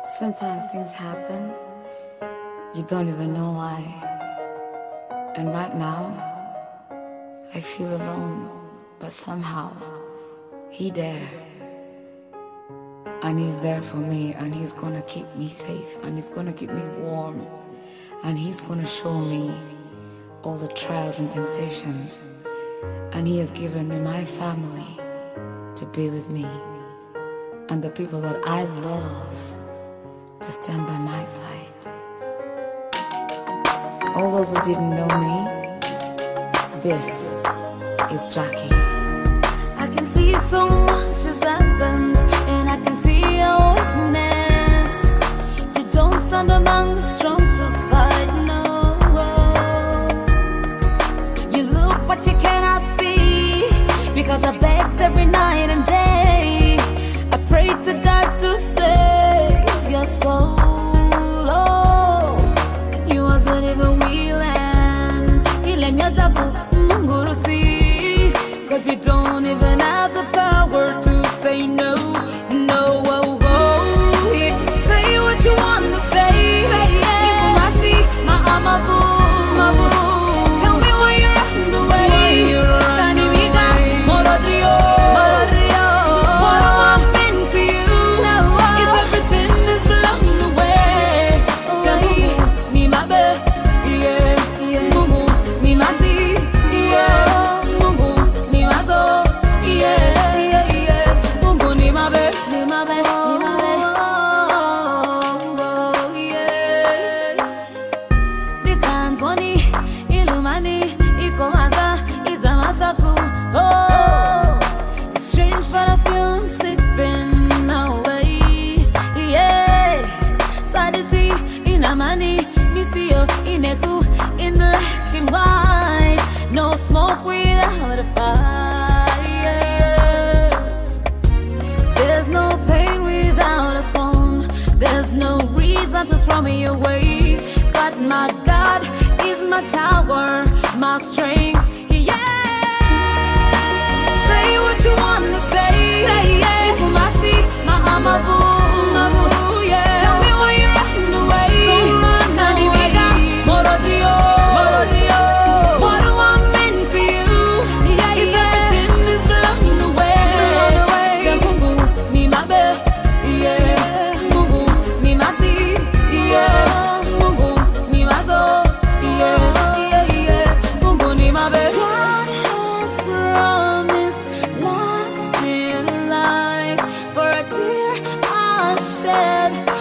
Sometimes things happen, you don't even know why. And right now, I feel alone, but somehow, he there. And he's there for me, and he's gonna keep me safe, and he's gonna keep me warm, and he's gonna show me all the trials and temptations. And he has given me my family to be with me, and the people that I love to stand by my side. All those who didn't know me, this is Jackie. I can see so much has happened, and I can see your weakness. You don't stand among the strong to fight, no. You look but you cannot see, because I begged every night and day. I prayed to God to save your soul. Oh, you wasn't even willing. You let me taku mungurusi, 'cause you don't even have the power to say no, no. Oh, oh. Say what you wanna say. Tell me why you're on the way. What do I mean to you? If everything is blown away, tell me, me my bed, yeah, Mungu, me my see, yeah, Mungu, me my soul, yeah, yeah, Mungu, me my bed, me my bed, me my bed, oh, yeah. The Tanzani, Ilumani, Ikomaza, Izamasaku, oh, it's strange but I feel sleeping away, yeah. Sadisi, Inamani, Misio, Ineku, in black and white, no smoke without a fire. There's no pain without a phone. There's no reason to throw me away. But my God is my tower, my strength, yeah. Say what you wanna say. If I see my amavu, yeah. Tell me why you're on the way. What do I mean to you? If everything is blown away, tell Mungu, me my bed, yeah. Mungu, me my see, yeah. Mungu, me my soul, yeah, yeah. Mungu, me my bed. God has promised lasting life for a tear I shed.